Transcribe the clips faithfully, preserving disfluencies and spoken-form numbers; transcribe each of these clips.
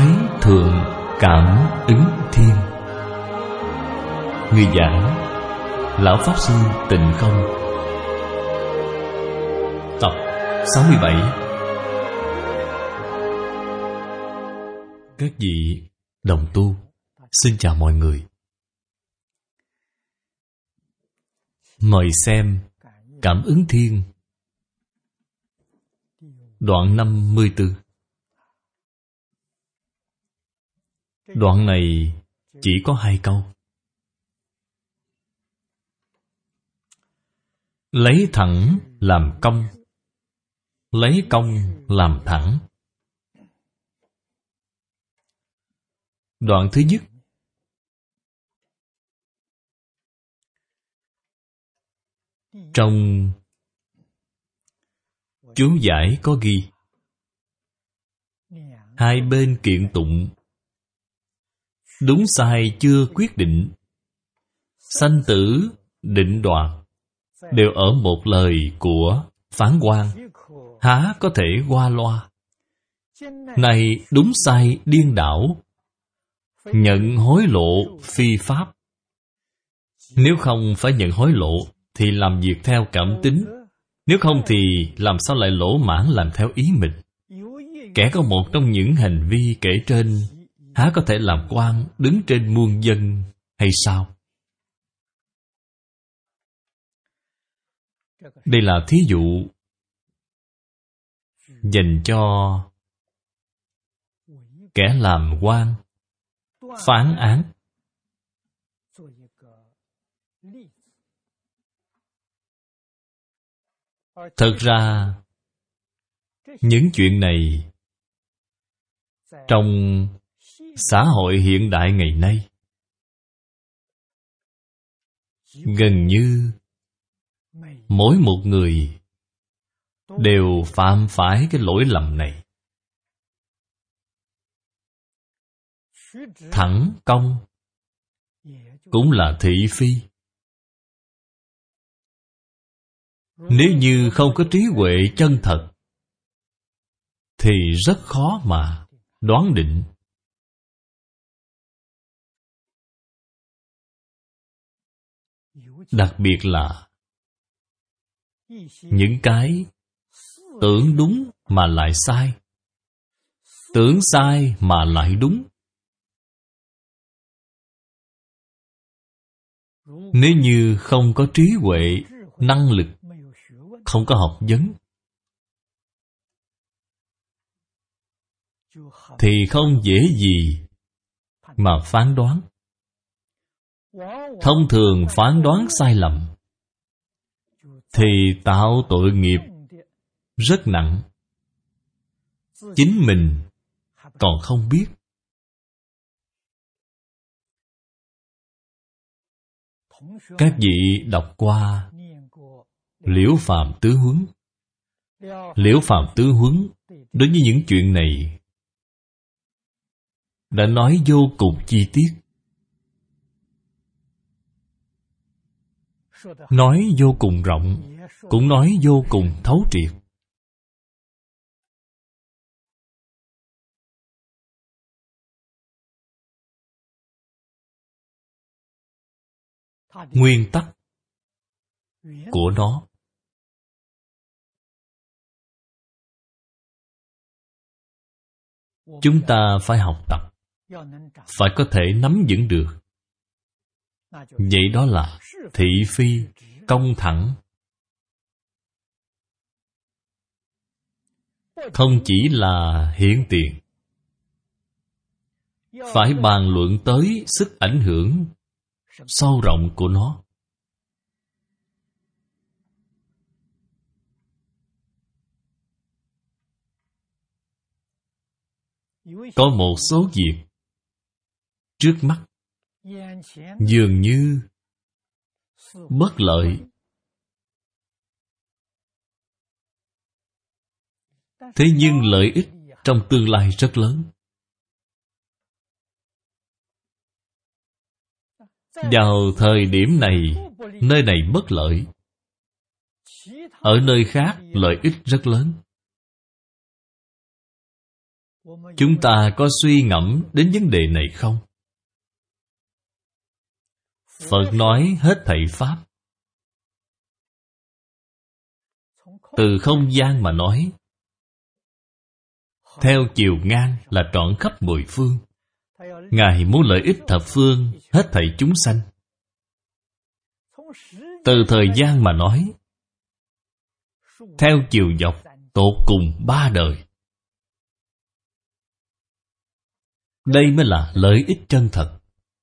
Thái Thượng Cảm Ứng Thiên. Người giảng Lão Pháp Sư Tịnh Không. Tập sáu mươi bảy. Các vị đồng tu, xin chào mọi người. Mời xem Cảm Ứng Thiên, đoạn năm mươi tư. Đoạn này chỉ có hai câu. Lấy thẳng làm công, lấy công làm thẳng. Đoạn thứ nhất, trong chú giải có ghi: hai bên kiện tụng, đúng sai chưa quyết định, sanh tử định đoạt, đều ở một lời của phán quan, há có thể qua loa. Này đúng sai điên đảo, nhận hối lộ phi pháp. Nếu không phải nhận hối lộ thì làm việc theo cảm tính, nếu không thì làm sao lại lỗ mãn làm theo ý mình. Kẻ có một trong những hành vi kể trên, há có thể làm quan đứng trên muôn dân hay sao? Đây là thí dụ dành cho kẻ làm quan phán án. Thật ra những chuyện này trong xã hội hiện đại ngày nay gần như mỗi một người đều phạm phải cái lỗi lầm này. Thẳng công cũng là thị phi. Nếu như không có trí huệ chân thật thì rất khó mà đoán định. Đặc biệt là những cái tưởng đúng mà lại sai, tưởng sai mà lại đúng. Nếu như không có trí huệ, năng lực, không có học vấn, thì không dễ gì mà phán đoán. Thông thường phán đoán sai lầm thì tạo tội nghiệp rất nặng, chính mình còn không biết. Các vị đọc qua Liễu Phàm Tứ Huấn. Liễu Phàm Tứ Huấn đối với những chuyện này đã nói vô cùng chi tiết, nói vô cùng rộng, cũng nói vô cùng thấu triệt. Nguyên tắc của nó chúng ta phải học tập, phải có thể nắm vững được. Vậy đó là thị phi, công thẳng. Không chỉ là hiện tiền, phải bàn luận tới sức ảnh hưởng sâu rộng của nó. Có một số việc trước mắt dường như bất lợi, thế nhưng lợi ích trong tương lai rất lớn. Vào thời điểm này, nơi này bất lợi, ở nơi khác lợi ích rất lớn. Chúng ta có suy ngẫm đến vấn đề này không? Phật nói hết thảy Pháp. Từ không gian mà nói, theo chiều ngang là trọn khắp mười phương. Ngài muốn lợi ích thập phương, hết thảy chúng sanh. Từ thời gian mà nói, theo chiều dọc, tột cùng ba đời. Đây mới là lợi ích chân thật,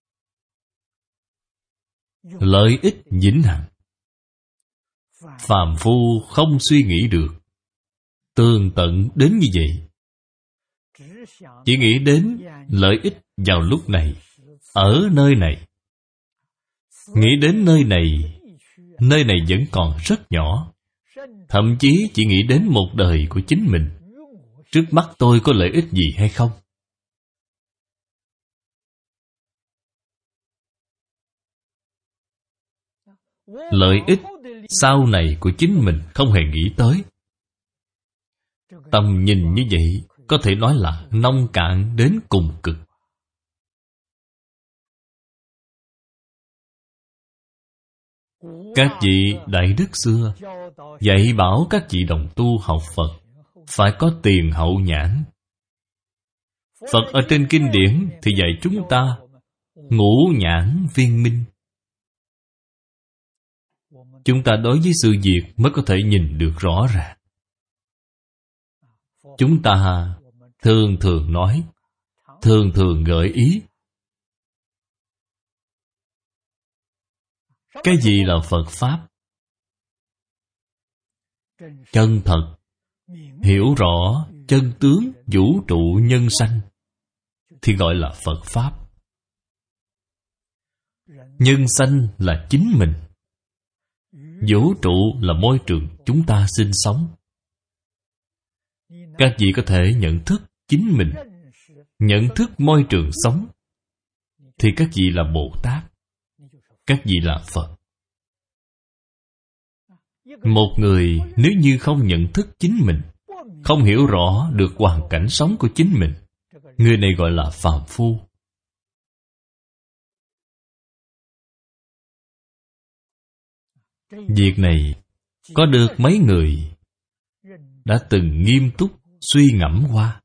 lợi ích vĩnh hằng. Phàm phu không suy nghĩ được tường tận đến như vậy. Chỉ nghĩ đến lợi ích vào lúc này, ở nơi này. Nghĩ đến nơi này, nơi này vẫn còn rất nhỏ. Thậm chí chỉ nghĩ đến một đời của chính mình. Trước mắt tôi có lợi ích gì hay không? Lợi ích sau này của chính mình không hề nghĩ tới. Tầm nhìn như vậy có thể nói là nông cạn đến cùng cực. Các vị đại đức xưa dạy bảo các vị đồng tu học Phật phải có tiền hậu nhãn. Phật ở trên kinh điển thì dạy chúng ta ngũ nhãn viên minh. Chúng ta đối với sự việc mới có thể nhìn được rõ ràng. Chúng ta thường thường nói, thường thường gợi ý. Cái gì là Phật Pháp? Chân thật, hiểu rõ chân tướng vũ trụ nhân sanh thì gọi là Phật Pháp. Nhân sanh là chính mình. Vũ trụ là môi trường chúng ta sinh sống. Các vị có thể nhận thức chính mình, nhận thức môi trường sống, thì các vị là Bồ Tát, các vị là Phật. Một người nếu như không nhận thức chính mình, không hiểu rõ được hoàn cảnh sống của chính mình, người này gọi là phàm phu. Việc này có được mấy người đã từng nghiêm túc suy ngẫm qua,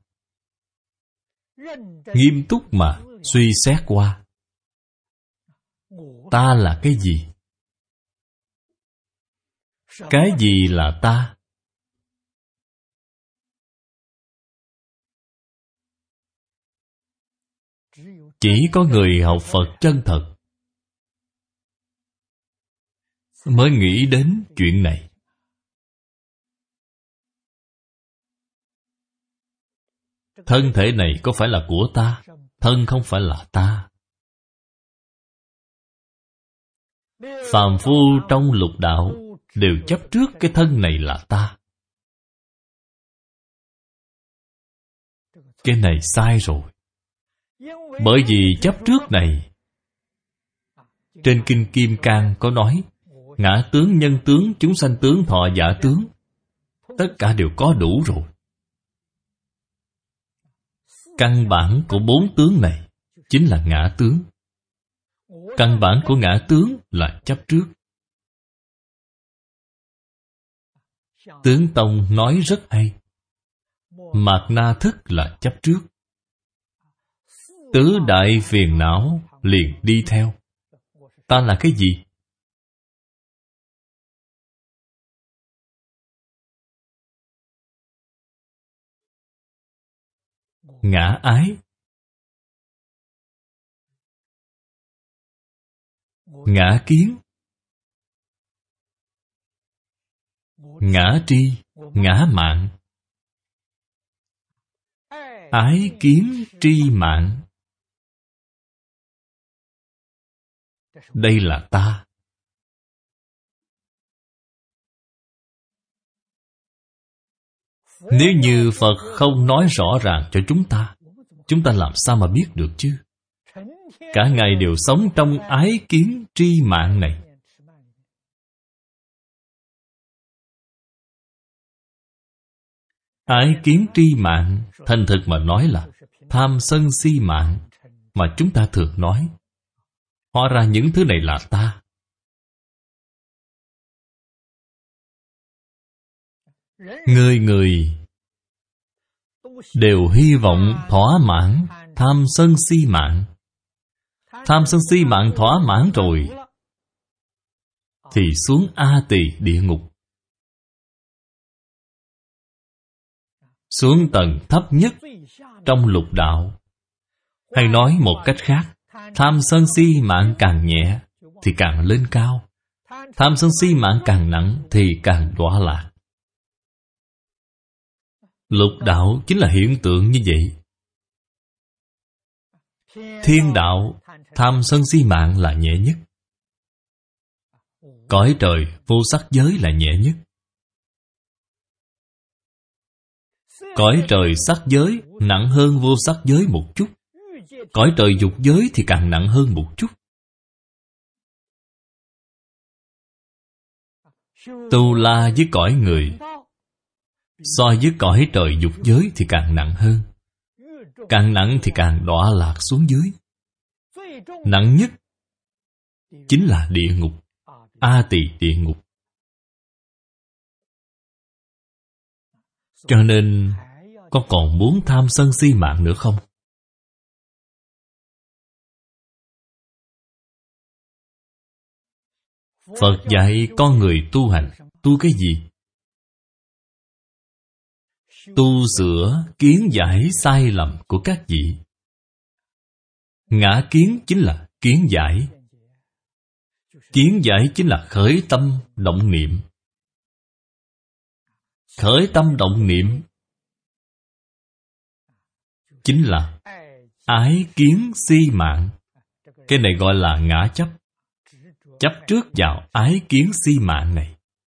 nghiêm túc mà suy xét qua. Ta là cái gì? Cái gì là ta? Chỉ có người học Phật chân thật mới nghĩ đến chuyện này. Thân thể này có phải là của ta? Thân không phải là ta. Phàm phu trong lục đạo đều chấp trước cái thân này là ta. Cái này sai rồi. Bởi vì chấp trước này, trên Kinh Kim Cang có nói, ngã tướng, nhân tướng, chúng sanh tướng, thọ giả tướng, tất cả đều có đủ rồi. Căn bản của bốn tướng này chính là ngã tướng. Căn bản của ngã tướng là chấp trước. Tướng Tông nói rất hay. Mạt na thức là chấp trước. Tứ đại phiền não liền đi theo. Ta là cái gì? Ngã ái, ngã kiến, ngã tri, ngã mạn. Ái kiến tri mạn, đây là ta. Nếu như Phật không nói rõ ràng cho chúng ta, chúng ta làm sao mà biết được chứ? Cả ngày đều sống trong ái kiến tri mạn này. Ái kiến tri mạng, thành thực mà nói là tham sân si mạng mà chúng ta thường nói. Hóa ra những thứ này là ta. Người người đều hy vọng thỏa mãn tham sân si mạng. Tham sân si mạng thỏa mãn rồi thì xuống A Tỳ địa ngục, xuống tầng thấp nhất trong lục đạo. Hay nói một cách khác, tham sân si mạng càng nhẹ thì càng lên cao, tham sân si mạng càng nặng thì càng đọa lạc. Lục đạo chính là hiện tượng như vậy. Thiên đạo, tham sân si mạng là nhẹ nhất. Cõi trời vô sắc giới là nhẹ nhất. Cõi trời sắc giới nặng hơn vô sắc giới một chút. Cõi trời dục giới thì càng nặng hơn một chút. Tu la với cõi người so với cõi trời dục giới thì càng nặng hơn. Càng nặng thì càng đọa lạc xuống dưới. Nặng nhất chính là địa ngục, A Tỳ địa ngục. Cho nên con còn muốn tham sân si mạng nữa không? Phật dạy con người tu hành, tu cái gì? Tu sửa kiến giải sai lầm của các vị. Ngã kiến chính là kiến giải. Kiến giải chính là khởi tâm động niệm. Khởi tâm động niệm chính là ái kiến si mạng. Cái này gọi là ngã chấp. Chấp trước vào ái kiến si mạng này,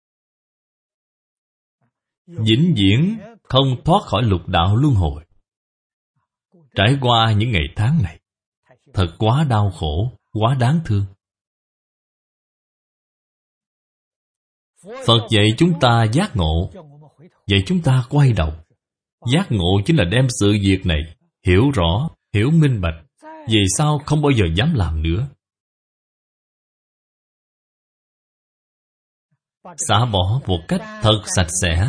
vĩnh viễn không thoát khỏi lục đạo luân hồi. Trải qua những ngày tháng này thật quá đau khổ, quá đáng thương. Phật dạy chúng ta giác ngộ, dạy chúng ta quay đầu. Giác ngộ chính là đem sự việc này hiểu rõ, hiểu minh bạch, về sau không bao giờ dám làm nữa. Xả bỏ một cách thật sạch sẽ.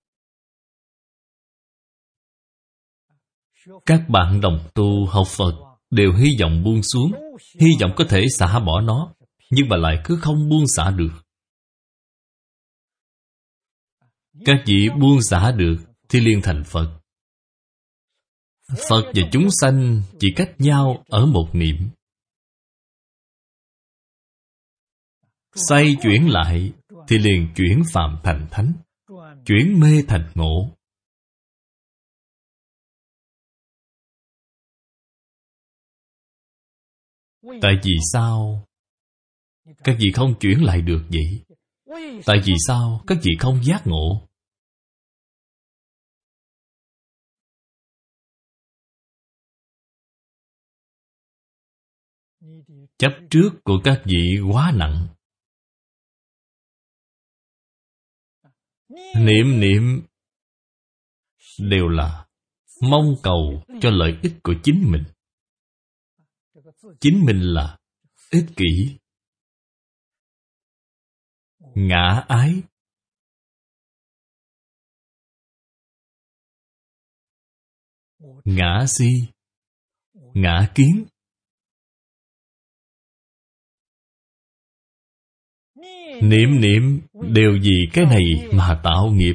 Các bạn đồng tu học Phật đều hy vọng buông xuống, hy vọng có thể xả bỏ nó, nhưng mà lại cứ không buông xả được. Các vị buông xả được thì liền thành Phật. Phật và chúng sanh chỉ cách nhau ở một niệm. Xoay chuyển lại thì liền chuyển phàm thành thánh, chuyển mê thành ngộ. Tại vì sao các vị không chuyển lại được vậy? Tại vì sao các vị không giác ngộ? Chấp trước của các vị quá nặng. Niệm niệm đều là mong cầu cho lợi ích của chính mình. Chính mình là ích kỷ, ngã ái. Ngã si, ngã kiến. Niệm niệm đều vì cái này mà tạo nghiệp.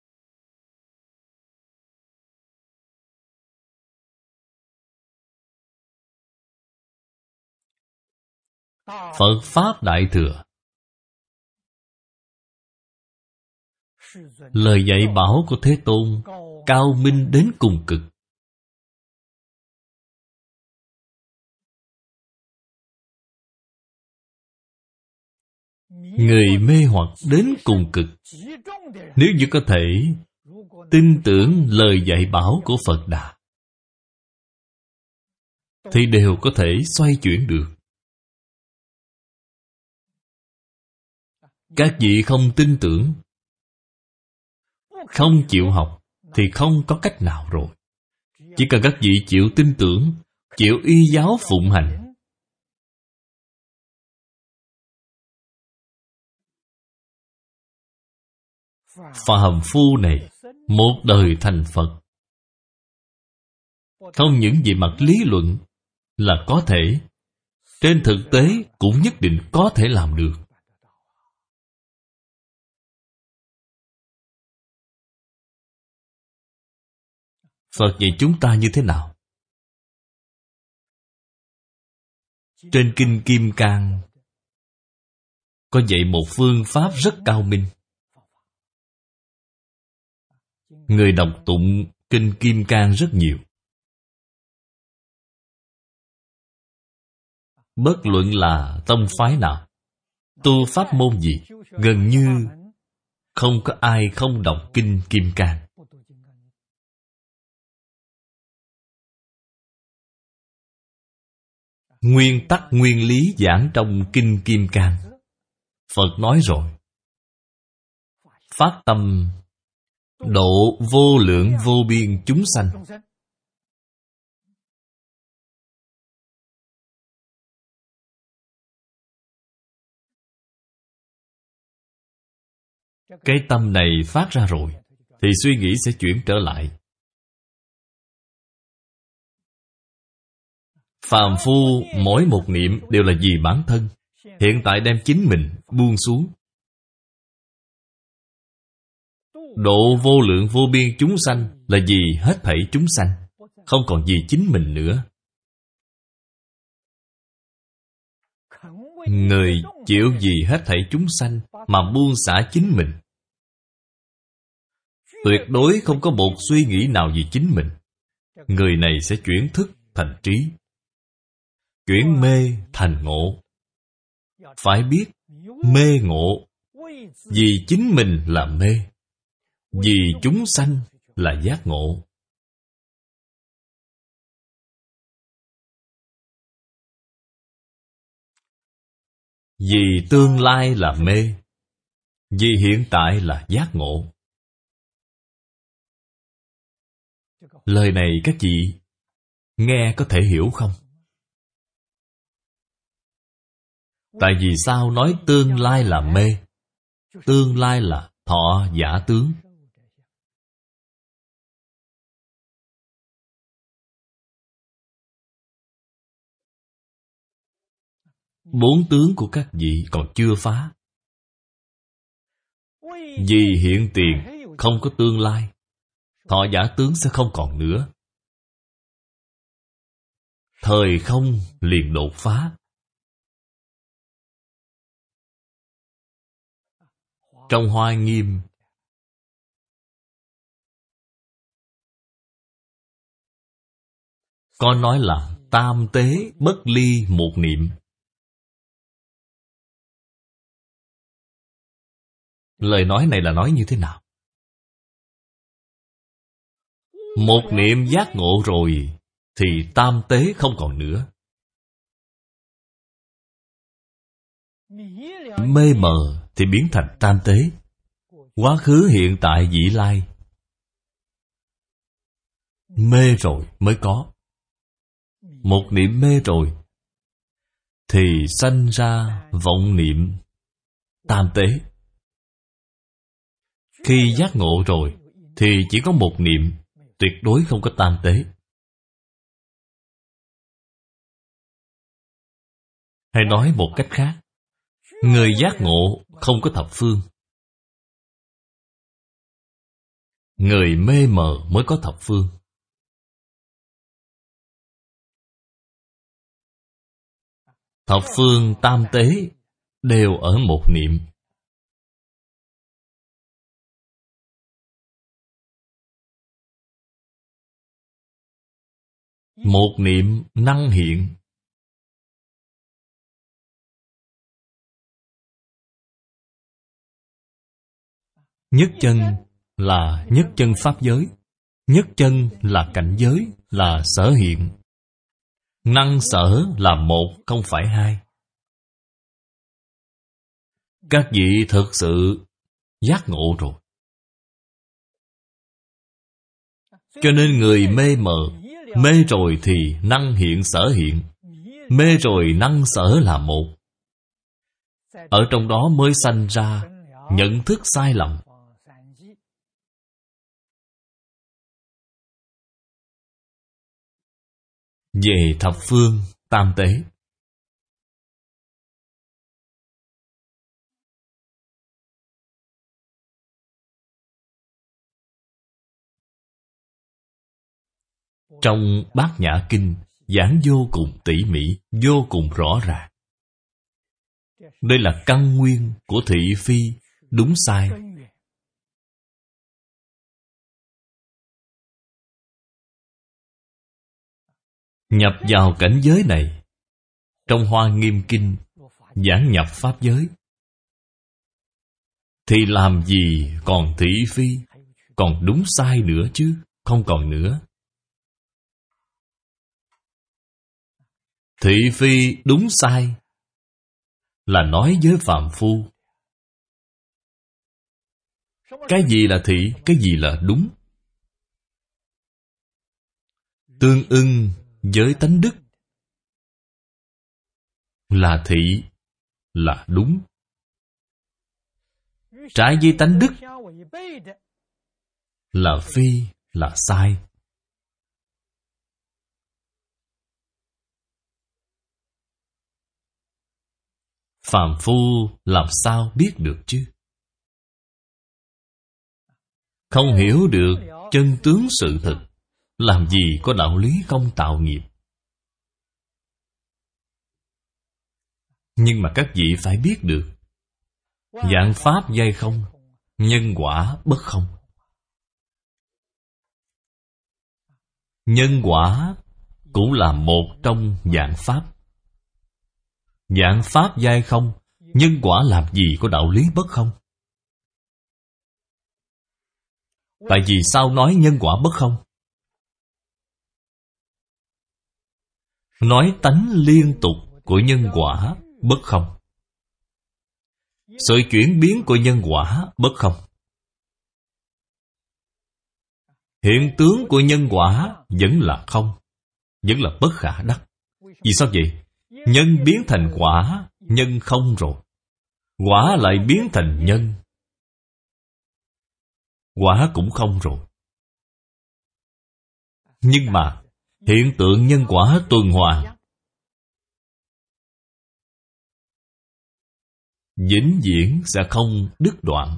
Phật Pháp Đại Thừa, lời dạy bảo của Thế Tôn cao minh đến cùng cực. Người mê hoặc đến cùng cực, nếu như có thể tin tưởng lời dạy bảo của Phật Đà thì đều có thể xoay chuyển được. Các vị không tin tưởng, không chịu học, thì không có cách nào rồi. Chỉ cần các vị chịu tin tưởng, chịu y giáo phụng hành, phàm phu này một đời thành Phật. Không những về mặt lý luận là có thể, trên thực tế cũng nhất định có thể làm được. Phật dạy chúng ta như thế nào? Trên Kinh Kim Cang có dạy một phương pháp rất cao minh. Người đọc tụng Kinh Kim Cang rất nhiều. Bất luận là tông phái nào, tu pháp môn gì, gần như không có ai không đọc Kinh Kim Cang. Nguyên tắc nguyên lý giảng trong Kinh Kim Cang, Phật nói rồi: phát tâm độ vô lượng vô biên chúng sanh. Cái tâm này phát ra rồi thì suy nghĩ sẽ chuyển trở lại. Phàm phu mỗi một niệm đều là vì bản thân. Hiện tại đem chính mình buông xuống, độ vô lượng vô biên chúng sanh là vì hết thảy chúng sanh, không còn vì chính mình nữa. Người chịu vì hết thảy chúng sanh mà buông xả chính mình, tuyệt đối không có một suy nghĩ nào vì chính mình. Người này sẽ chuyển thức thành trí, chuyển mê thành ngộ. Phải biết, mê ngộ, vì chính mình là mê, vì chúng sanh là giác ngộ. Vì tương lai là mê, vì hiện tại là giác ngộ. Lời này các chị nghe có thể hiểu không? Tại vì sao nói tương lai là mê? Tương lai là thọ giả tướng. Bốn tướng của các vị còn chưa phá. Vì hiện tiền không có tương lai, thọ giả tướng sẽ không còn nữa. Thời không liền đột phá. Trong Hoa Nghiêm có nói là tam tế bất ly một niệm. Lời nói này là nói như thế nào? Một niệm giác ngộ rồi thì tam tế không còn nữa. Mê mờ thì biến thành tam tế. Quá khứ hiện tại vị lai. Mê rồi mới có. Một niệm mê rồi thì sanh ra vọng niệm tam tế. Khi giác ngộ rồi thì chỉ có một niệm, tuyệt đối không có tam tế. Hay nói một cách khác, người giác ngộ không có thập phương. Người mê mờ mới có thập phương. Thập phương tam tế đều ở một niệm. Một niệm năng hiện. Nhất chân là nhất chân pháp giới. Nhất chân là cảnh giới, là sở hiện. Năng sở là một, không phải hai. Các vị thực sự giác ngộ rồi. Cho nên người mê mờ, mê rồi thì năng hiện sở hiện, mê rồi năng sở là một. Ở trong đó mới sanh ra nhận thức sai lầm. Về thập phương tam tế, trong Bát Nhã Kinh giảng vô cùng tỉ mỉ, vô cùng rõ ràng. Đây là căn nguyên của thị phi đúng sai. Nhập vào cảnh giới này, trong Hoa Nghiêm Kinh giảng nhập pháp giới, thì làm gì còn thị phi, còn đúng sai nữa chứ, không còn nữa. Thị phi đúng sai là nói với phàm phu. Cái gì là thị, cái gì là đúng, tương ưng với tánh đức là thị, là đúng. Trái với tánh đức là phi, là sai. Phàm phu làm sao biết được chứ? Không hiểu được chân tướng sự thật, làm gì có đạo lý không tạo nghiệp. Nhưng mà các vị phải biết được, vạn pháp giai không, nhân quả bất không. Nhân quả cũng là một trong vạn pháp. Vạn pháp giai không, nhân quả làm gì có đạo lý bất không? Tại vì sao nói nhân quả bất không? Nói tánh liên tục của nhân quả bất không. Sự chuyển biến của nhân quả bất không. Hiện tướng của nhân quả vẫn là không, vẫn là bất khả đắc. Vì sao vậy? Nhân biến thành quả, nhân không rồi. Quả lại biến thành nhân, quả cũng không rồi. Nhưng mà hiện tượng nhân quả tuần hoàn, vĩnh viễn sẽ không đứt đoạn.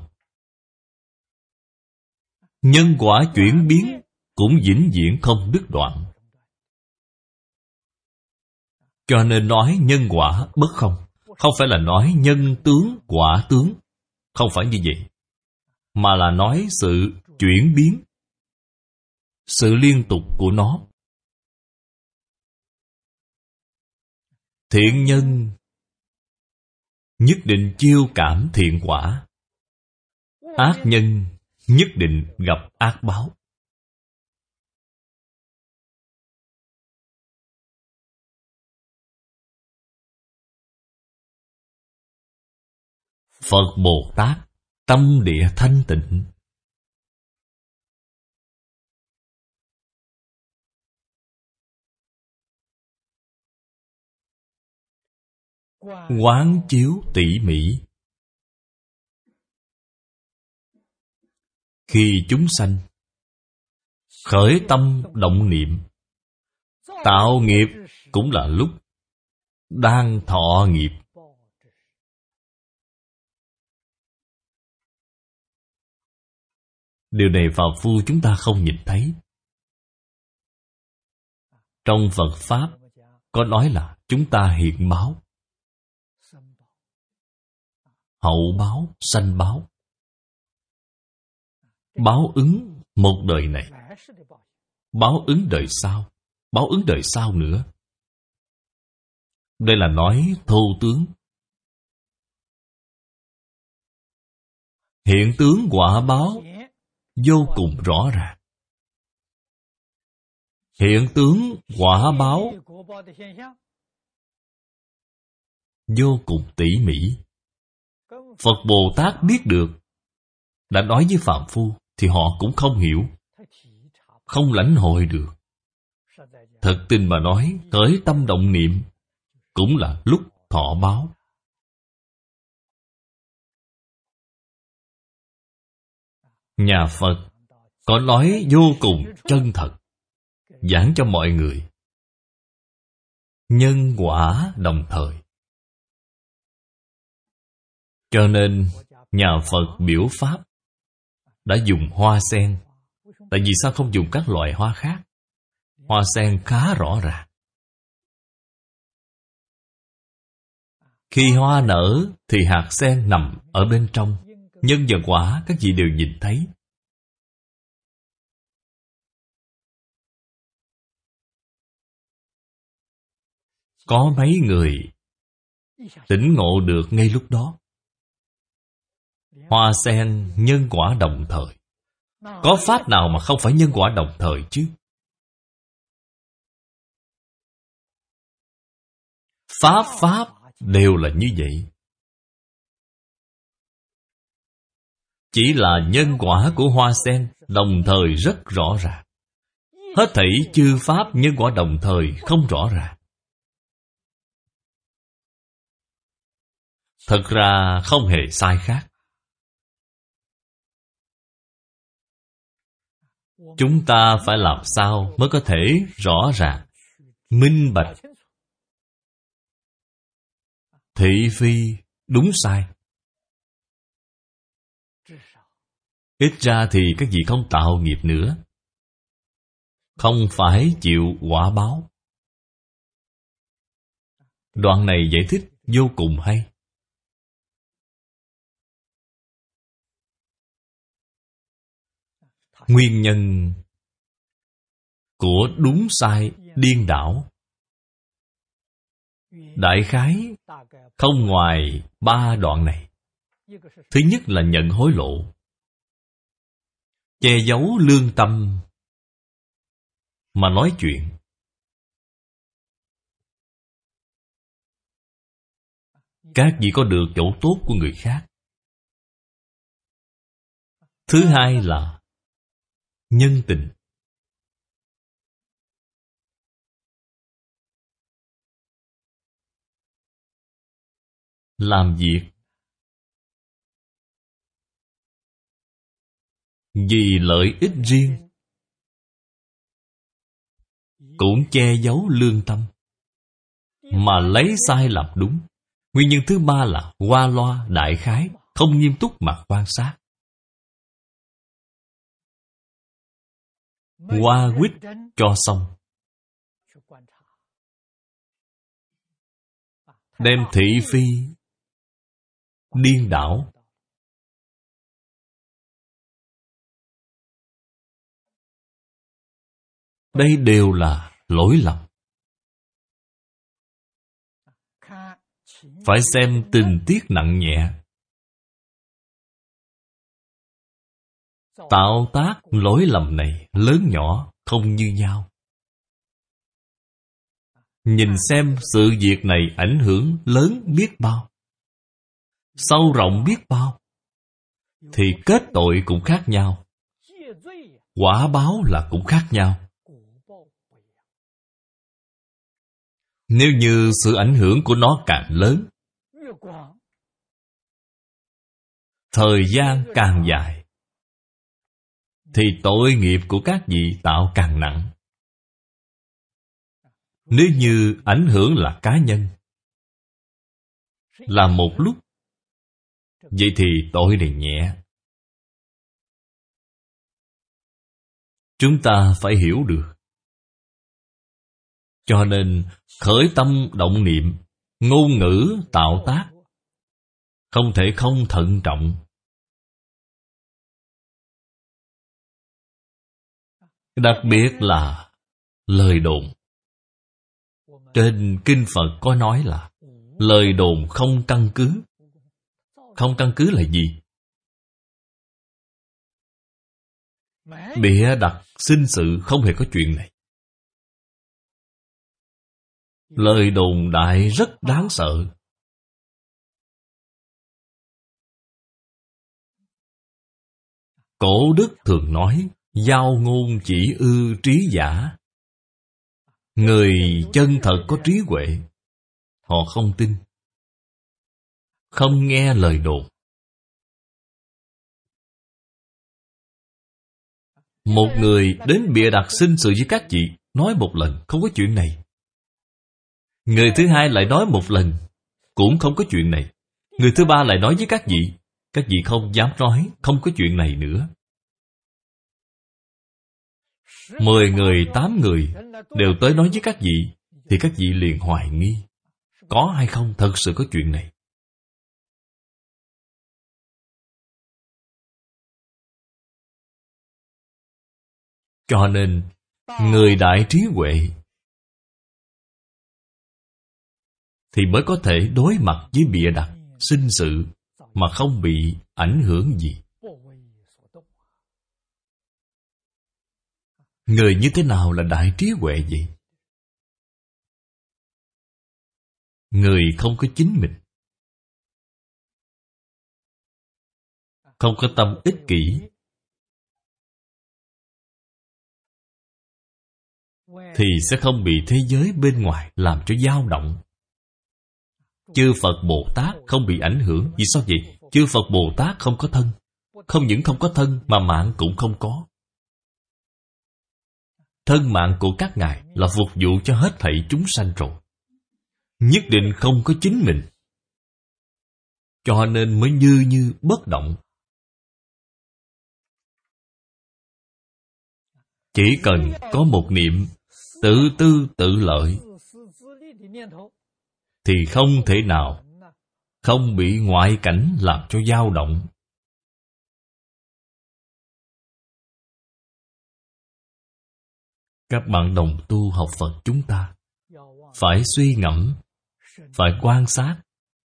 Nhân quả chuyển biến cũng vĩnh viễn không đứt đoạn. Cho nên nói nhân quả bất không, không phải là nói nhân tướng quả tướng, không phải như vậy, mà là nói sự chuyển biến, sự liên tục của nó. Thiện nhân nhất định chiêu cảm thiện quả, ác nhân nhất định gặp ác báo. Phật Bồ Tát tâm địa thanh tịnh, quán chiếu tỉ mỉ. Khi chúng sanh khởi tâm động niệm, tạo nghiệp cũng là lúc đang thọ nghiệp. Điều này phàm phu chúng ta không nhìn thấy. Trong Phật Pháp có nói là chúng ta hiện báo, hậu báo, sanh báo. Báo ứng một đời này, báo ứng đời sau, báo ứng đời sau nữa. Đây là nói thô tướng. Hiện tướng quả báo vô cùng rõ ràng. Hiện tướng quả báo vô cùng tỉ mỉ. Phật Bồ Tát biết được, đã nói với phàm phu thì họ cũng không hiểu. không lãnh hội được. Thật tình mà nói, khởi tâm động niệm cũng là lúc thọ báo. Nhà Phật có nói vô cùng chân thật, giảng cho mọi người. Nhân quả đồng thời. Cho nên nhà Phật biểu pháp đã dùng hoa sen. Tại vì sao không dùng các loại hoa khác? Hoa sen khá rõ ràng. Khi hoa nở thì hạt sen nằm ở bên trong. Nhân và quả các vị đều nhìn thấy. Có mấy người tỉnh ngộ được ngay lúc đó. Hoa sen nhân quả đồng thời. Có pháp nào mà không phải nhân quả đồng thời chứ? Pháp pháp đều là như vậy. Chỉ là nhân quả của hoa sen đồng thời rất rõ ràng. Hết thảy chư pháp nhân quả đồng thời không rõ ràng. Thật ra không hề sai khác. Chúng ta phải làm sao mới có thể rõ ràng, minh bạch, thị phi, đúng sai. Ít ra thì các vị không tạo nghiệp nữa, không phải chịu quả báo. Đoạn này giải thích vô cùng hay. Nguyên nhân của đúng sai điên đảo đại khái không ngoài ba đoạn này. Thứ nhất là nhận hối lộ, che giấu lương tâm mà nói chuyện. Các vị có được chỗ tốt của người khác. Thứ hai là nhân tình. Làm việc vì lợi ích riêng, cũng che giấu lương tâm, mà lấy sai làm đúng. Nguyên nhân thứ ba là qua loa đại khái, không nghiêm túc mà quan sát. Qua quýt cho xong, đem thị phi điên đảo. Đây đều là lỗi lầm. Phải xem tình tiết nặng nhẹ. Tạo tác lỗi lầm này lớn nhỏ không như nhau. Nhìn xem sự việc này ảnh hưởng lớn biết bao, sâu rộng biết bao, thì kết tội cũng khác nhau, quả báo là cũng khác nhau. Nếu như sự ảnh hưởng của nó càng lớn, thời gian càng dài, thì tội nghiệp của các vị tạo càng nặng. Nếu như ảnh hưởng là cá nhân, là một lúc, vậy thì tội này nhẹ. Chúng ta phải hiểu được. Cho nên khởi tâm động niệm, ngôn ngữ tạo tác không thể không thận trọng. Đặc biệt là lời đồn. Trên kinh Phật có nói là lời đồn không căn cứ. Không căn cứ là gì? Bịa đặt sinh sự không hề có chuyện này. Lời đồn đại rất đáng sợ. Cổ đức thường nói, Giao ngôn chỉ ư trí giả. Người chân thật có trí huệ, họ không tin, không nghe lời đồn. Một người đến bịa đặt sinh sự với các vị, nói một lần không có chuyện này. Người thứ hai lại nói một lần, cũng không có chuyện này. Người thứ ba lại nói với các vị, các vị không dám nói, không có chuyện này nữa. Mười người, tám người đều tới nói với các vị, thì các vị liền hoài nghi, có hay không thật sự có chuyện này. Cho nên, người đại trí huệ thì mới có thể đối mặt với bịa đặt sinh sự mà không bị ảnh hưởng gì. Người như thế nào là đại trí huệ vậy? Người không có chính mình, không có tâm ích kỷ, thì sẽ không bị thế giới bên ngoài làm cho dao động. Chư Phật Bồ Tát không bị ảnh hưởng. Vì sao vậy? Chư Phật Bồ Tát không có thân. Không những không có thân mà mạng cũng không có. Thân mạng của các ngài là phục vụ cho hết thảy chúng sanh rồi, nhất định không có chính mình. Cho nên mới như như bất động. Chỉ cần có một niệm tự tư tự lợi thì không thể nào không bị ngoại cảnh làm cho dao động. Các bạn đồng tu học Phật chúng ta phải suy ngẫm, phải quan sát.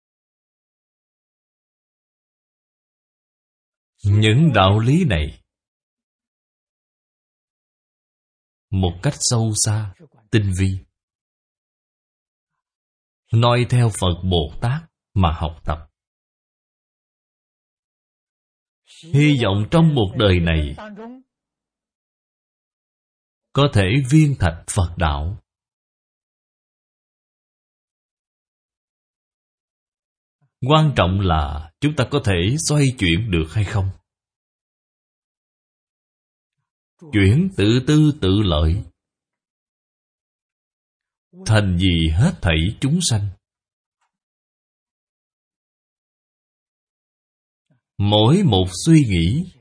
Những đạo lý này một cách sâu xa, tinh vi, noi theo Phật Bồ Tát mà học tập. Hy vọng trong một đời này có thể viên thạch Phật đạo. Quan trọng là chúng ta có thể xoay chuyển được hay không. Chuyển tự tư tự lợi thành vì hết thảy chúng sanh. Mỗi một suy nghĩ,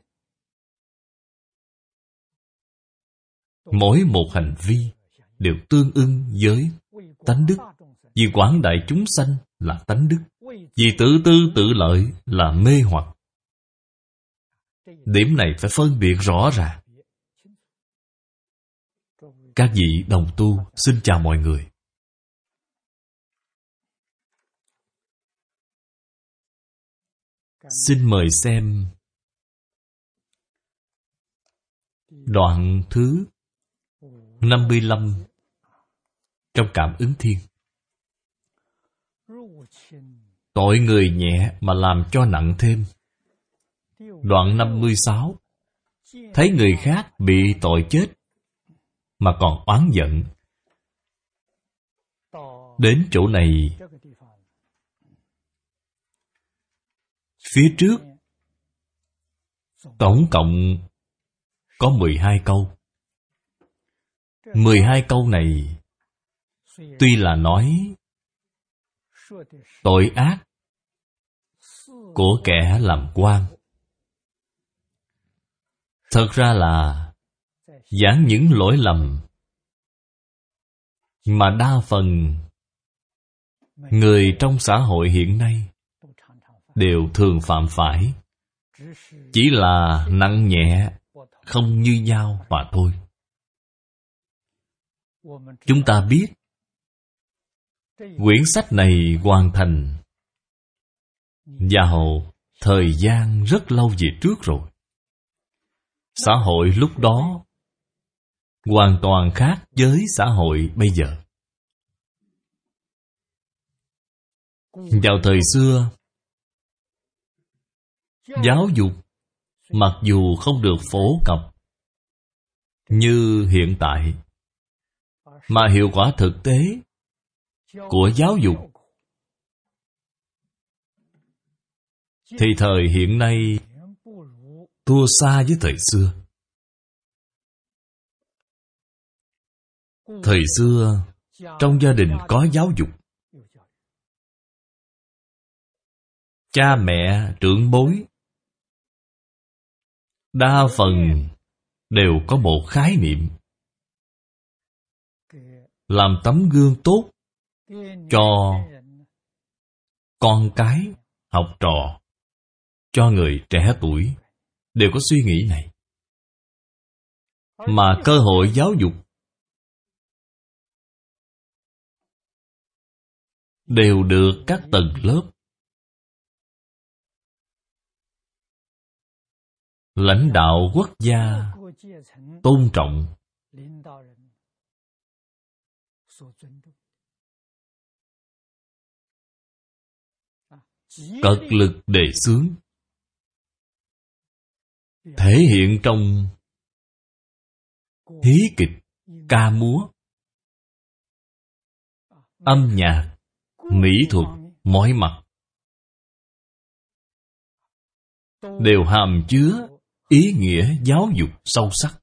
mỗi một hành vi đều tương ưng với tánh đức. Vì quảng đại chúng sanh là tánh đức, vì tự tư tự lợi là mê hoặc. Điểm này phải phân biệt rõ ràng. Các vị đồng tu xin chào mọi người. Xin mời xem đoạn thứ năm mươi lăm trong Cảm Ứng Thiên. Tội người nhẹ mà làm cho nặng thêm. Đoạn năm mươi sáu. Thấy người khác bị tội chết mà còn oán giận. Đến chỗ này, phía trước tổng cộng có mười hai câu. mười hai câu này tuy là nói tội ác của kẻ làm quan, thật ra là giảng những lỗi lầm mà đa phần người trong xã hội hiện nay đều thường phạm phải. Chỉ là nặng nhẹ không như nhau mà thôi. Chúng ta biết quyển sách này hoàn thành vào thời gian rất lâu về trước rồi. Xã hội lúc đó hoàn toàn khác với xã hội bây giờ. Vào thời xưa, giáo dục mặc dù không được phổ cập như hiện tại, mà hiệu quả thực tế của giáo dục thì thời hiện nay thua xa với thời xưa. Thời xưa, trong gia đình có giáo dục, cha mẹ, trưởng bối đa phần đều có một khái niệm làm tấm gương tốt cho con cái, học trò, cho người trẻ tuổi, đều có suy nghĩ này. Mà cơ hội giáo dục đều được các tầng lớp lãnh đạo quốc gia tôn trọng. Cật lực đề xướng, thể hiện trong hí kịch, ca múa, âm nhạc, mỹ thuật, mọi mặt đều hàm chứa ý nghĩa giáo dục sâu sắc.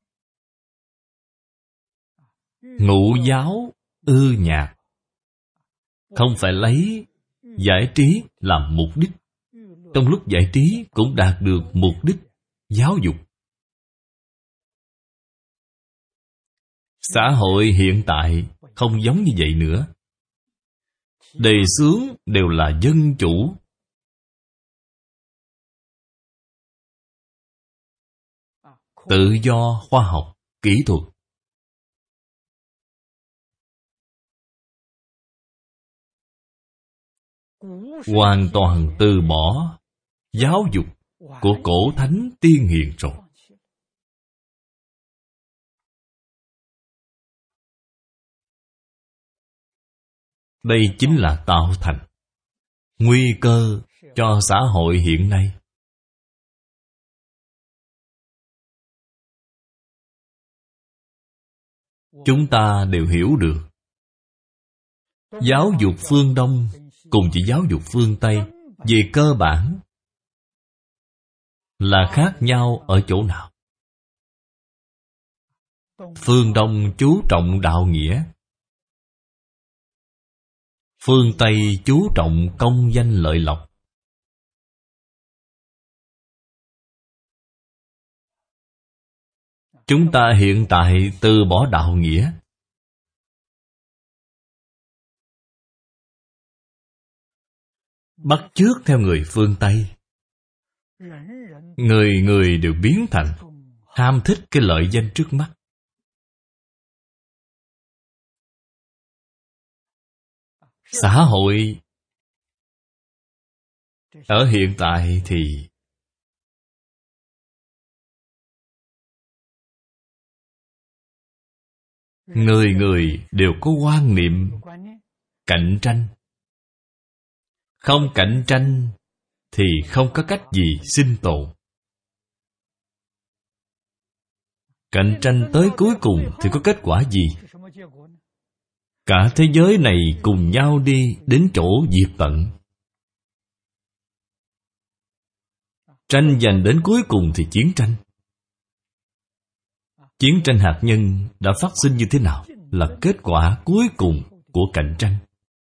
Ngũ giáo ư nhạc, không phải lấy giải trí làm mục đích, trong lúc giải trí cũng đạt được mục đích giáo dục. Xã hội hiện tại không giống như vậy nữa. Đề xướng đều là dân chủ, tự do khoa học, kỹ thuật. Hoàn toàn từ bỏ giáo dục của cổ thánh tiên hiền rồi. Đây chính là tạo thành nguy cơ cho xã hội hiện nay. Chúng ta đều hiểu được, giáo dục phương Đông cùng với giáo dục phương Tây về cơ bản là khác nhau ở chỗ nào? Phương Đông chú trọng đạo nghĩa, phương Tây chú trọng công danh lợi lộc. Chúng ta hiện tại từ bỏ đạo nghĩa, bắt chước theo người phương Tây. Người người đều biến thành ham thích cái lợi danh trước mắt. Xã hội ở hiện tại thì người người đều có quan niệm cạnh tranh. Không cạnh tranh thì không có cách gì sinh tồn. Cạnh tranh tới cuối cùng thì có kết quả gì? Cả thế giới này cùng nhau đi đến chỗ diệt tận. Tranh giành đến cuối cùng thì chiến tranh. Chiến tranh hạt nhân đã phát sinh như thế nào? Là kết quả cuối cùng của cạnh tranh.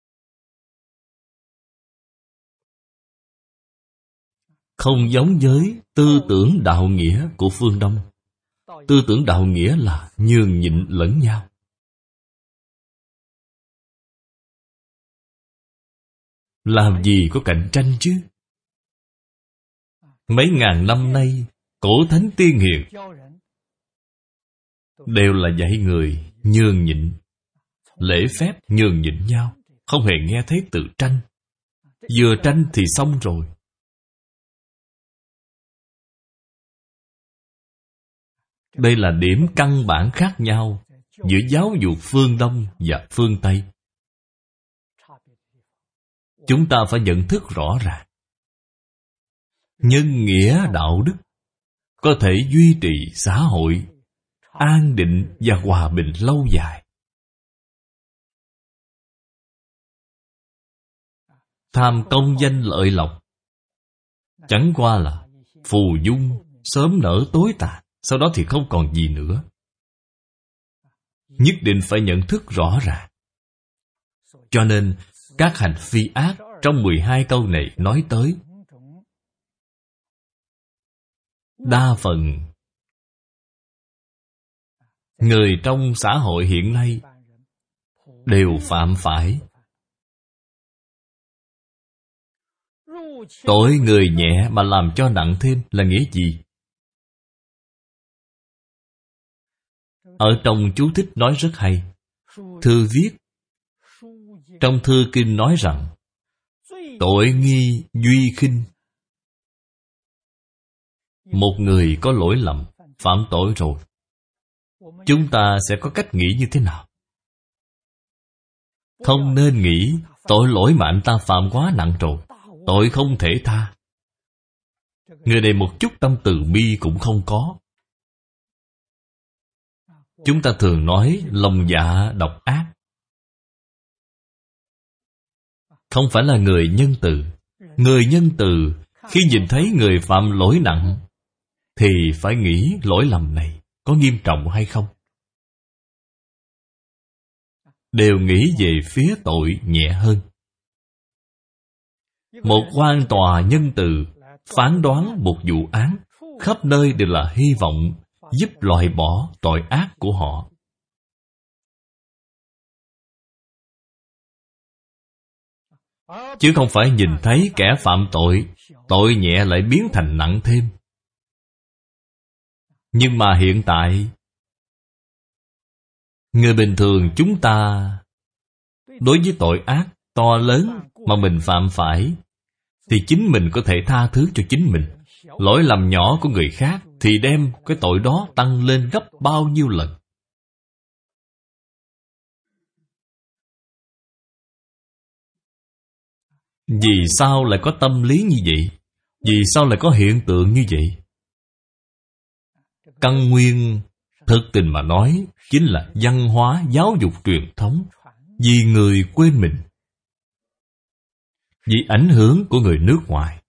Không giống với tư tưởng đạo nghĩa của phương Đông. Tư tưởng đạo nghĩa là nhường nhịn lẫn nhau. Làm gì có cạnh tranh chứ? Mấy ngàn năm nay, cổ thánh tiên hiền đều là dạy người nhường nhịn, lễ phép nhường nhịn nhau, không hề nghe thấy tự tranh. Vừa tranh thì xong rồi. Đây là điểm căn bản khác nhau giữa giáo dục phương Đông và phương Tây. Chúng ta phải nhận thức rõ ràng. Nhân nghĩa đạo đức có thể duy trì xã hội an định và hòa bình lâu dài. Tham công danh lợi lộc chẳng qua là phù dung, sớm nở tối tàn, sau đó thì không còn gì nữa. Nhất định phải nhận thức rõ ràng. Cho nên các hành phi ác trong mười hai câu này nói tới, đa phần người trong xã hội hiện nay đều phạm phải. Tội người nhẹ mà làm cho nặng thêm là nghĩa gì? Ở trong chú thích nói rất hay. Thư viết trong thư kinh nói rằng tội nghi duy khinh. Một người có lỗi lầm, phạm tội rồi, chúng ta sẽ có cách nghĩ như thế nào? Không nên nghĩ tội lỗi mà anh ta phạm quá nặng rồi, tội không thể tha. Người này một chút tâm từ bi cũng không có. Chúng ta thường nói lòng dạ độc ác. Không phải là người nhân từ. Người nhân từ khi nhìn thấy người phạm lỗi nặng thì phải nghĩ lỗi lầm này có nghiêm trọng hay không. Đều nghĩ về phía tội nhẹ hơn. Một quan tòa nhân từ phán đoán một vụ án, khắp nơi đều là hy vọng giúp loại bỏ tội ác của họ. Chứ không phải nhìn thấy kẻ phạm tội, tội nhẹ lại biến thành nặng thêm. Nhưng mà hiện tại, người bình thường chúng ta đối với tội ác to lớn mà mình phạm phải thì chính mình có thể tha thứ cho chính mình. Lỗi lầm nhỏ của người khác thì đem cái tội đó tăng lên gấp bao nhiêu lần. Vì sao lại có tâm lý như vậy? Vì sao lại có hiện tượng như vậy? Căn nguyên thực tình mà nói chính là văn hóa giáo dục truyền thống. Vì người quên mình, vì ảnh hưởng của người nước ngoài.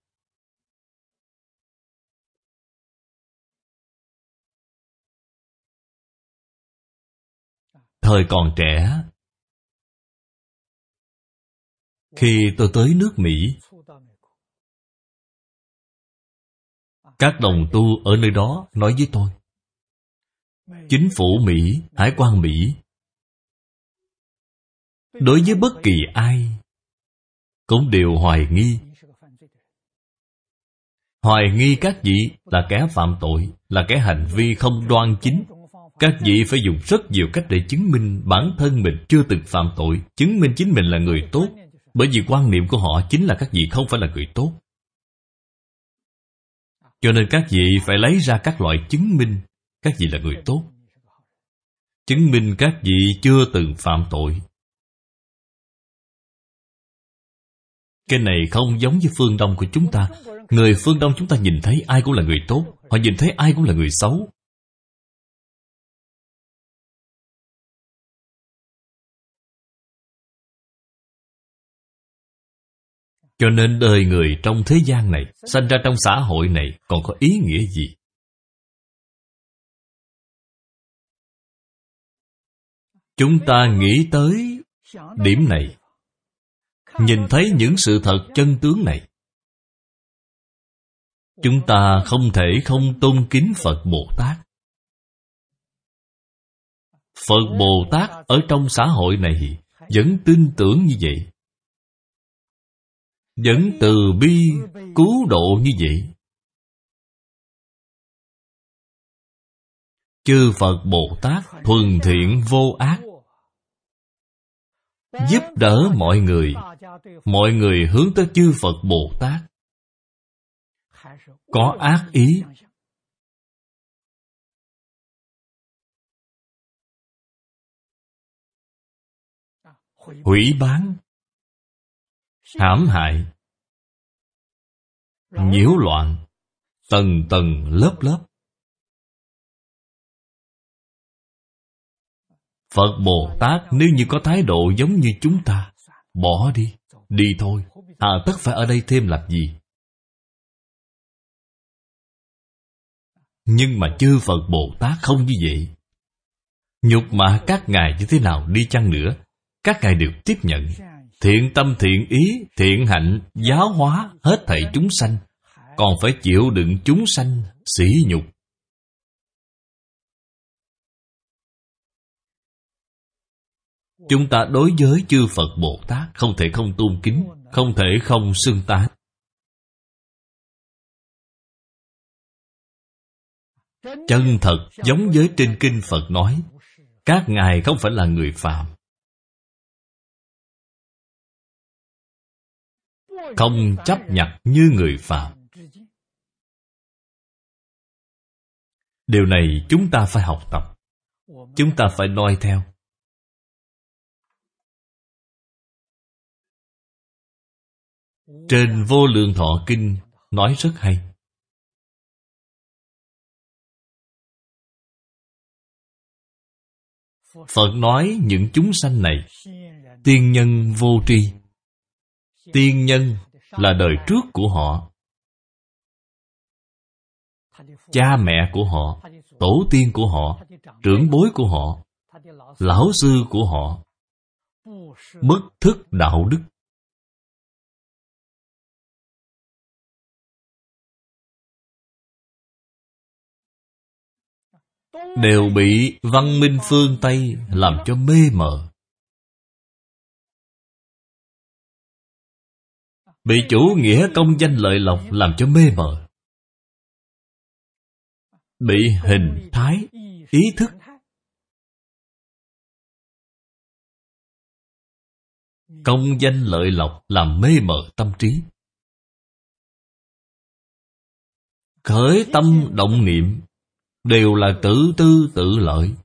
Thời còn trẻ, khi tôi tới nước Mỹ, các đồng tu ở nơi đó nói với tôi, chính phủ Mỹ, hải quan Mỹ đối với bất kỳ ai cũng đều hoài nghi. Hoài nghi các vị là kẻ phạm tội, là kẻ hành vi không đoan chính. Các vị phải dùng rất nhiều cách để chứng minh bản thân mình chưa từng phạm tội, chứng minh chính mình là người tốt. Bởi vì quan niệm của họ chính là các vị không phải là người tốt. Cho nên các vị phải lấy ra các loại chứng minh các vị là người tốt, chứng minh các vị chưa từng phạm tội. Cái này không giống với phương Đông của chúng ta. Người phương Đông chúng ta nhìn thấy ai cũng là người tốt, họ nhìn thấy ai cũng là người xấu. Cho nên đời người trong thế gian này, sanh ra trong xã hội này còn có ý nghĩa gì? Chúng ta nghĩ tới điểm này, nhìn thấy những sự thật chân tướng này, chúng ta không thể không tôn kính Phật Bồ Tát. Phật Bồ Tát ở trong xã hội này vẫn tin tưởng như vậy, vẫn từ bi cứu độ như vậy. Chư Phật Bồ Tát thuần thiện vô ác, giúp đỡ mọi người. Mọi người hướng tới chư Phật Bồ Tát có ác ý. Hủy bán, hãm hại, nhiễu loạn, tầng tầng lớp lớp. Phật Bồ Tát nếu như có thái độ giống như chúng ta, bỏ đi, đi thôi, hà tất phải ở đây thêm làm gì? Nhưng mà chư Phật Bồ Tát không như vậy. Nhục mạ các ngài như thế nào đi chăng nữa, các ngài đều tiếp nhận. Thiện tâm thiện ý, thiện hạnh, giáo hóa hết thảy chúng sanh, còn phải chịu đựng chúng sanh sỉ nhục. Chúng ta đối với chư Phật Bồ Tát không thể không tôn kính, không thể không xưng tán. Chân thật giống với trên kinh Phật nói, các ngài không phải là người phàm, không chấp nhặt như người phàm. Điều này chúng ta phải học tập, chúng ta phải noi theo. Trên Vô Lượng Thọ Kinh nói rất hay. Phật nói những chúng sanh này, tiên nhân vô tri. Tiên nhân là đời trước của họ, cha mẹ của họ, tổ tiên của họ, trưởng bối của họ, lão sư của họ, bất thức đạo đức. Đều bị văn minh phương Tây làm cho mê mờ. Bị chủ nghĩa công danh lợi lộc làm cho mê mờ. Bị hình thái, ý thức, công danh lợi lộc làm mê mờ tâm trí. Khởi tâm động niệm đều là tự tư tự lợi.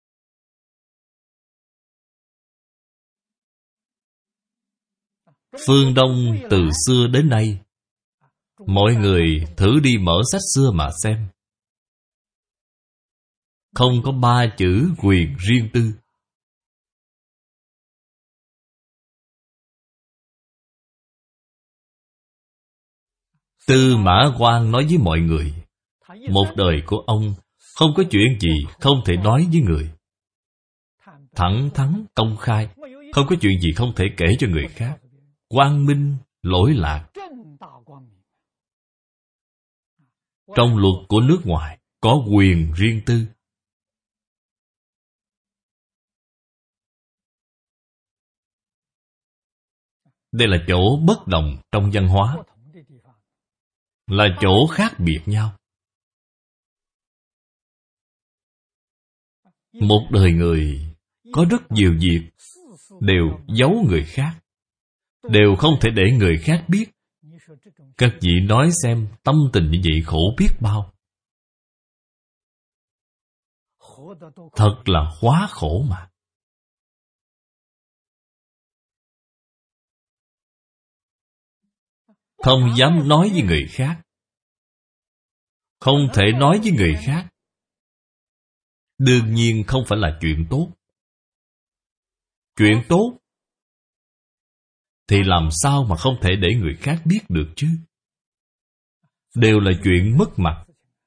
Phương Đông từ xưa đến nay, mọi người thử đi mở sách xưa mà xem. Không có ba chữ quyền riêng tư. Tư Mã Quang nói với mọi người, một đời của ông không có chuyện gì không thể nói với người. Thẳng thắn, công khai, không có chuyện gì không thể kể cho người khác. Quang minh, lỗi lạc. Trong luật của nước ngoài có quyền riêng tư. Đây là chỗ bất đồng trong văn hóa, là chỗ khác biệt nhau. Một đời người có rất nhiều việc đều giấu người khác, đều không thể để người khác biết. Các vị nói xem, tâm tình như vậy khổ biết bao. Thật là quá khổ mà. Không dám nói với người khác, không thể nói với người khác, đương nhiên không phải là chuyện tốt. Chuyện tốt thì làm sao mà không thể để người khác biết được chứ? Đều là chuyện mất mặt.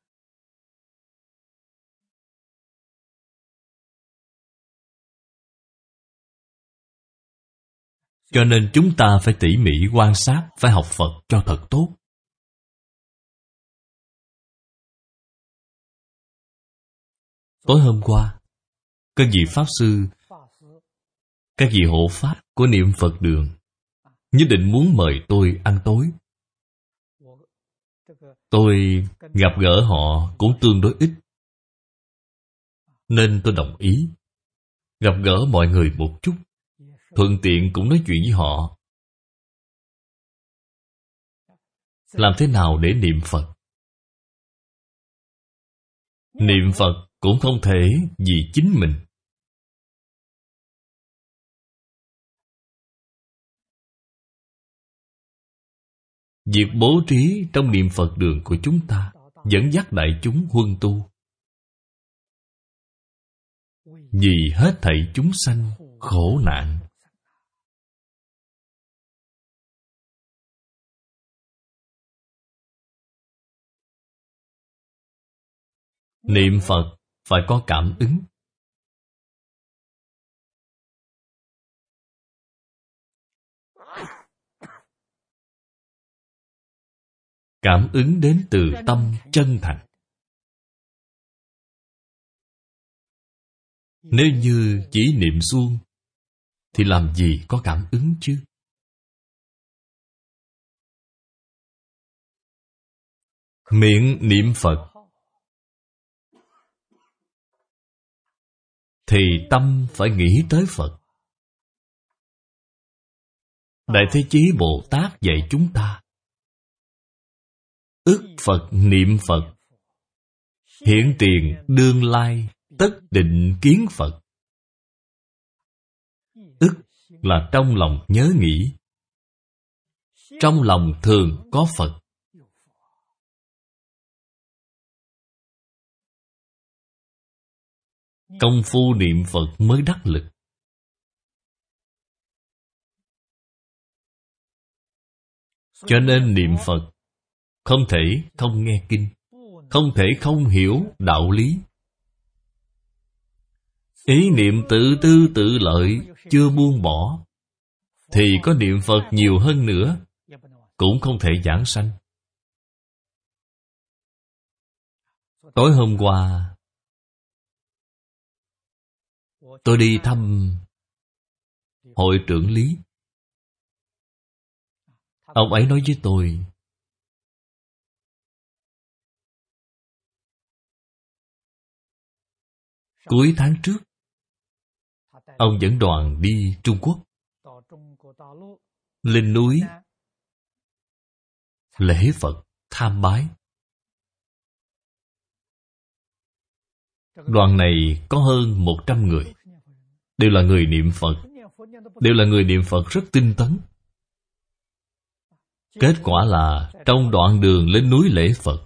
Cho nên chúng ta phải tỉ mỉ quan sát, phải học Phật cho thật tốt. Tối hôm qua, các vị Pháp Sư, các vị hộ Pháp của Niệm Phật Đường nhất định muốn mời tôi ăn tối. Tôi gặp gỡ họ cũng tương đối ít, nên tôi đồng ý gặp gỡ mọi người một chút, thuận tiện cũng nói chuyện với họ. Làm thế nào để niệm Phật? Niệm Phật cũng không thể vì chính mình. Việc bố trí trong niệm Phật đường của chúng ta dẫn dắt đại chúng huân tu, vì hết thảy chúng sanh khổ nạn. Niệm Phật phải có cảm ứng. Cảm ứng đến từ tâm chân thành. Nếu như chỉ niệm suông thì làm gì có cảm ứng chứ? Miệng niệm Phật thì tâm phải nghĩ tới Phật. Đại Thế Chí Bồ Tát dạy chúng ta: ức Phật niệm Phật, hiện tiền đương lai tất định kiến Phật. Ức là trong lòng nhớ nghĩ, trong lòng thường có Phật. Công phu niệm Phật mới đắc lực. Cho nên niệm Phật không thể không nghe kinh, không thể không hiểu đạo lý. Ý niệm tự tư tự lợi chưa buông bỏ thì có niệm Phật nhiều hơn nữa cũng không thể giảng sanh. Tối hôm qua tôi đi thăm hội trưởng lý. Ông ấy nói với tôi: cuối tháng trước ông dẫn đoàn đi Trung Quốc, lên núi lễ Phật tham bái. Đoàn này có hơn một trăm người, đều là người niệm Phật, đều là người niệm Phật rất tinh tấn. Kết quả là trong đoạn đường lên núi lễ Phật,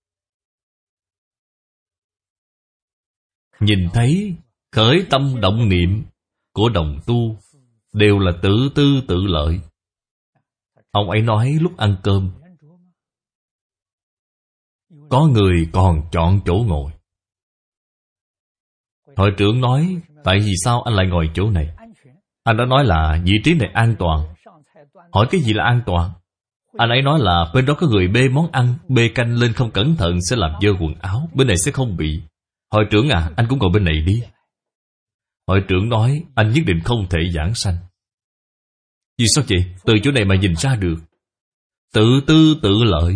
nhìn thấy khởi tâm động niệm của đồng tu đều là tự tư tự lợi. Ông ấy nói lúc ăn cơm, có người còn chọn chỗ ngồi. Hội trưởng nói: tại vì sao anh lại ngồi chỗ này? Anh đã nói là vị trí này an toàn. Hỏi cái gì là an toàn? Anh ấy nói là bên đó có người bê món ăn, bê canh lên không cẩn thận sẽ làm dơ quần áo, bên này sẽ không bị. Hội trưởng à, anh cũng ngồi bên này đi. Hội trưởng nói: anh nhất định không thể giảng sanh. Vì sao vậy? Từ chỗ này mà nhìn ra được. Tự tư tự lợi.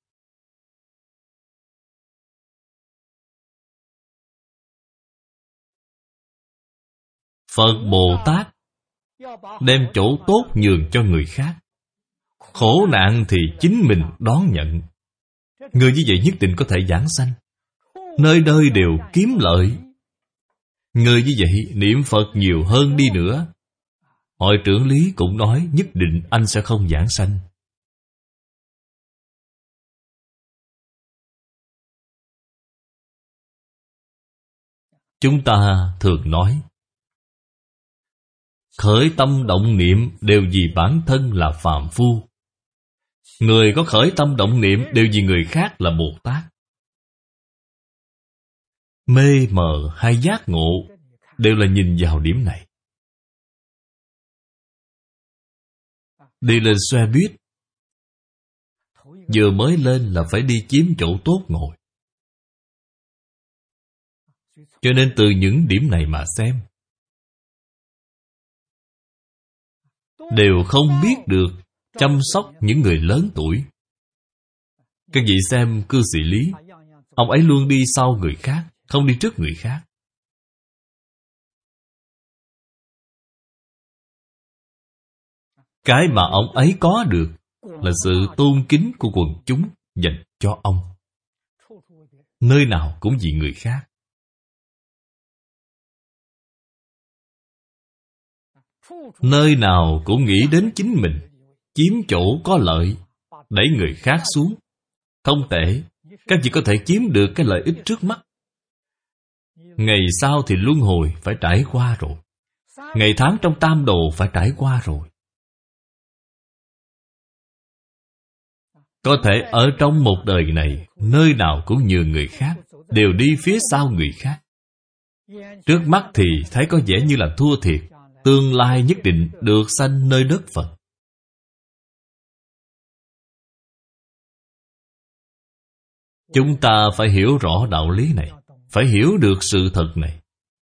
Phật Bồ Tát đem chỗ tốt nhường cho người khác, khổ nạn thì chính mình đón nhận. Người như vậy nhất định có thể giảng sanh, nơi nơi đều kiếm lợi. Người như vậy niệm Phật nhiều hơn đi nữa, hội trưởng lý cũng nói nhất định anh sẽ không giảng sanh. Chúng ta thường nói khởi tâm động niệm đều vì bản thân là phàm phu. Người có khởi tâm động niệm đều vì người khác là Bồ Tát. Mê mờ hay giác ngộ đều là nhìn vào điểm này. Đi lên xe buýt, vừa mới lên là phải đi chiếm chỗ tốt ngồi. Cho nên từ những điểm này mà xem, đều không biết được chăm sóc những người lớn tuổi. Các vị xem cư sĩ Lý, ông ấy luôn đi sau người khác, không đi trước người khác. Cái mà ông ấy có được là sự tôn kính của quần chúng dành cho ông. Nơi nào cũng vì người khác. Nơi nào cũng nghĩ đến chính mình, chiếm chỗ có lợi, đẩy người khác xuống. Không tệ, các vị có thể chiếm được cái lợi ích trước mắt. Ngày sau thì luân hồi phải trải qua rồi. Ngày tháng trong tam đồ phải trải qua rồi. Có thể ở trong một đời này, nơi nào cũng như người khác, đều đi phía sau người khác. Trước mắt thì thấy có vẻ như là thua thiệt, tương lai nhất định được sanh nơi đất Phật. Chúng ta phải hiểu rõ đạo lý này, phải hiểu được sự thật này.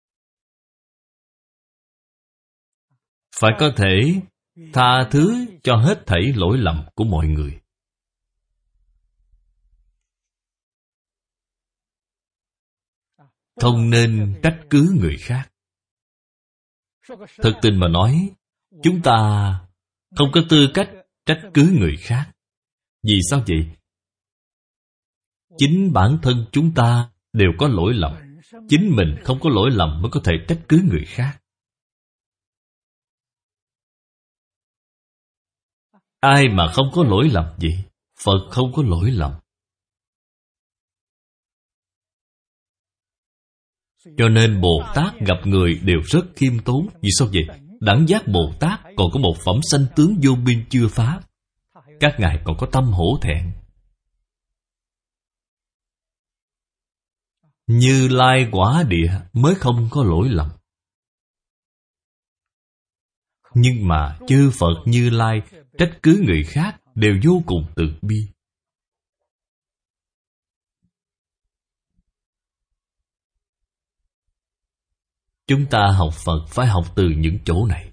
Phải có thể tha thứ cho hết thảy lỗi lầm của mọi người. Không nên trách cứ người khác. Thực tình mà nói, chúng ta không có tư cách trách cứ người khác. Vì sao vậy? Chính bản thân chúng ta đều có lỗi lầm. Chính mình không có lỗi lầm mới có thể trách cứ người khác. Ai mà không có lỗi lầm gì? Phật không có lỗi lầm. Cho nên Bồ Tát gặp người đều rất khiêm tốn. Vì sao vậy? Đẳng giác Bồ Tát còn có một phẩm sanh tướng vô biên chưa phá. Các ngài còn có tâm hổ thẹn. Như Lai Quả Địa mới không có lỗi lầm. Nhưng mà chư Phật Như Lai trách cứ người khác đều vô cùng từ bi. Chúng ta học Phật phải học từ những chỗ này.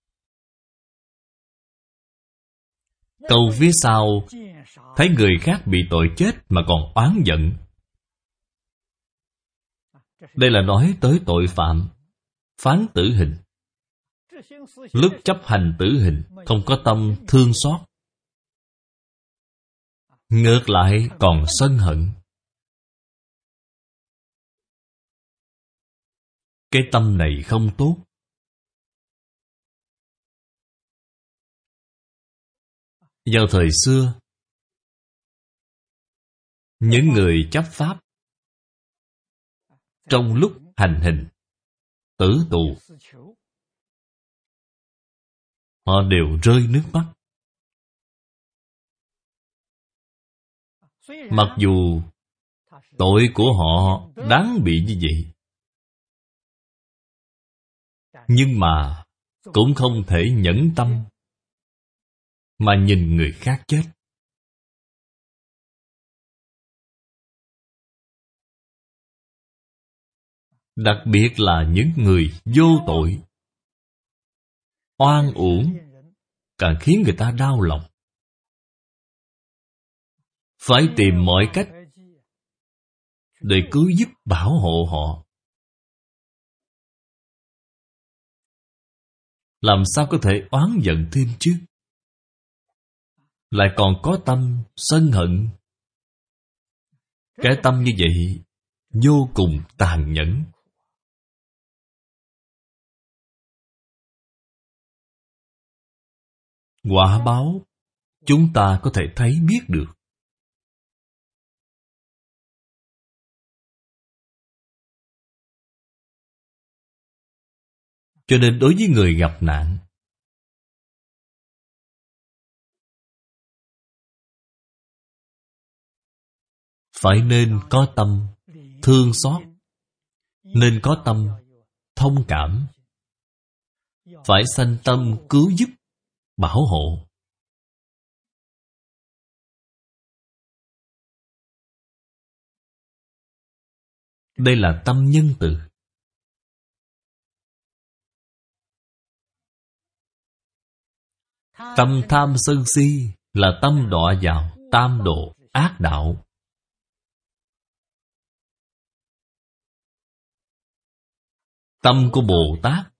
Câu phía sau, thấy người khác bị tội chết mà còn oán giận. Đây là nói tới tội phạm, phán tử hình. Lúc chấp hành tử hình, không có tâm thương xót. Ngược lại còn sân hận. Cái tâm này không tốt. Vào thời xưa, những người chấp pháp trong lúc hành hình, tử tù, họ đều rơi nước mắt. Mặc dù tội của họ đáng bị như vậy, nhưng mà cũng không thể nhẫn tâm mà nhìn người khác chết. Đặc biệt là những người vô tội, oan uổng, càng khiến người ta đau lòng. Phải tìm mọi cách để cứu giúp bảo hộ họ. Làm sao có thể oán giận thêm chứ? Lại còn có tâm sân hận. Cái tâm như vậy vô cùng tàn nhẫn. Quả báo chúng ta có thể thấy biết được. Cho nên đối với người gặp nạn, phải nên có tâm thương xót, nên có tâm thông cảm, phải sanh tâm cứu giúp, bảo hộ. Đây là tâm nhân từ. Tâm tham sân si là tâm đọa vào tam độ ác đạo. Tâm của Bồ Tát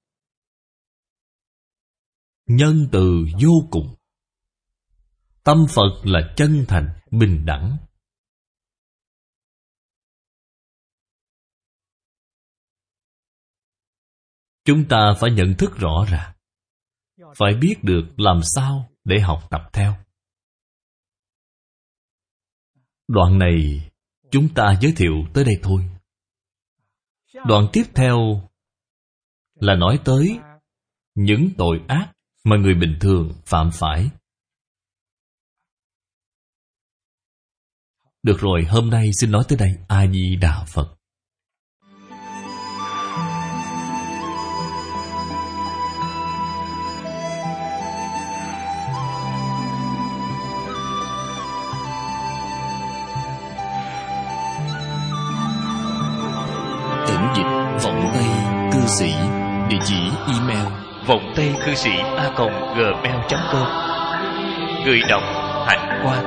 nhân từ vô cùng. Tâm Phật là chân thành, bình đẳng. Chúng ta phải nhận thức rõ ràng, phải biết được làm sao để học tập theo. Đoạn này chúng ta giới thiệu tới đây thôi. Đoạn tiếp theo là nói tới những tội ác mà người bình thường phạm phải. Được rồi, hôm nay xin nói tới đây. A Di Đà Phật. Tĩnh dịch vọng tây cư sĩ. Địa chỉ email vọng tây cư sĩ a còng gmail chấm com. Người đọc Hạnh Quang.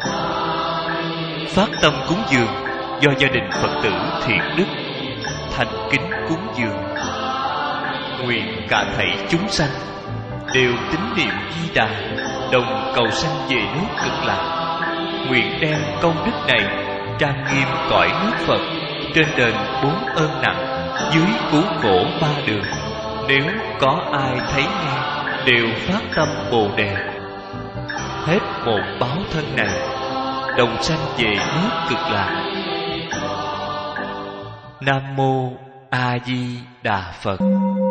Phát tâm cúng dường do gia đình Phật tử Thiện Đức thành kính cúng dường. Nguyện cả thảy chúng sanh đều tín niệm Di Đà, đồng cầu sanh về nước Cực Lạc. Nguyện đem công đức này trang nghiêm cõi nước Phật, trên đền bốn ơn nặng, dưới cứu khổ ba đường. Nếu có ai thấy nghe đều phát tâm Bồ Đề, hết một báo thân này đồng sanh về nước Cực Lạc. Nam mô A Di Đà Phật.